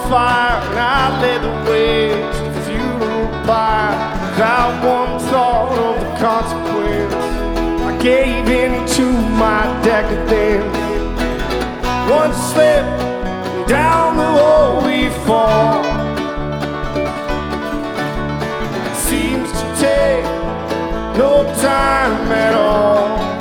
fire, and I led the way to the funeral pyre. Without one thought of the consequence, I gave in to my decadence. One slip, and down the hole we fall. It seems to take no time at all.